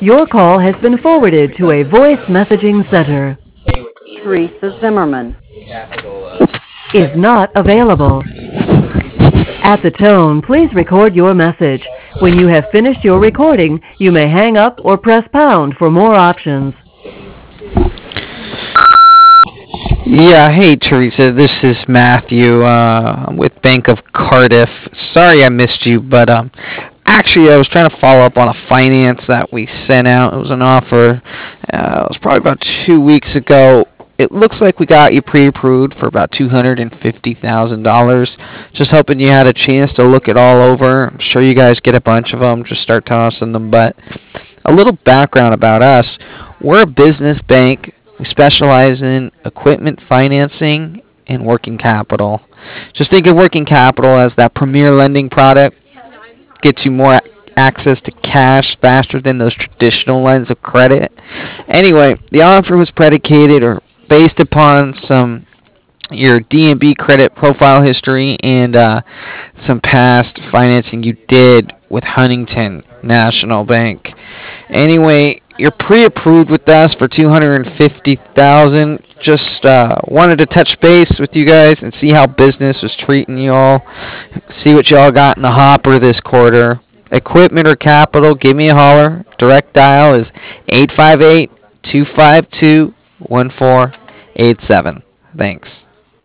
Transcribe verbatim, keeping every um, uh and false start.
Your call has been forwarded to a voice messaging center. Teresa Zimmerman. Is not available. At the tone, please record your message. When you have finished your recording, you may hang up or press pound for more options. Yeah, hey Teresa, this is Matthew. Uh, I'm with Bank of Cardiff. Sorry I missed you, but um, actually I was trying to follow up on a finance that we sent out. It was an offer. Uh, it was probably about two weeks ago. It looks like we got you pre-approved for about two hundred and fifty thousand dollars. Just hoping you had a chance to look it all over. I'm sure you guys get a bunch of them. Just start tossing them. But a little background about us: we're a business bank. We specialize in equipment financing and working capital. Just think of working capital as that premier lending product. Gets you more access to cash faster than those traditional lines of credit. Anyway, the offer was predicated or based upon some your D and B credit profile history and uh, some past financing you did with Huntington National Bank. Anyway, you're pre-approved with us for two hundred fifty thousand dollars. Just uh, wanted to touch base with you guys and see how business was treating y'all. See what y'all got in the hopper this quarter. Equipment or capital, give me a holler. Direct dial is eight five eight, two five two, one four eight seven. Thanks.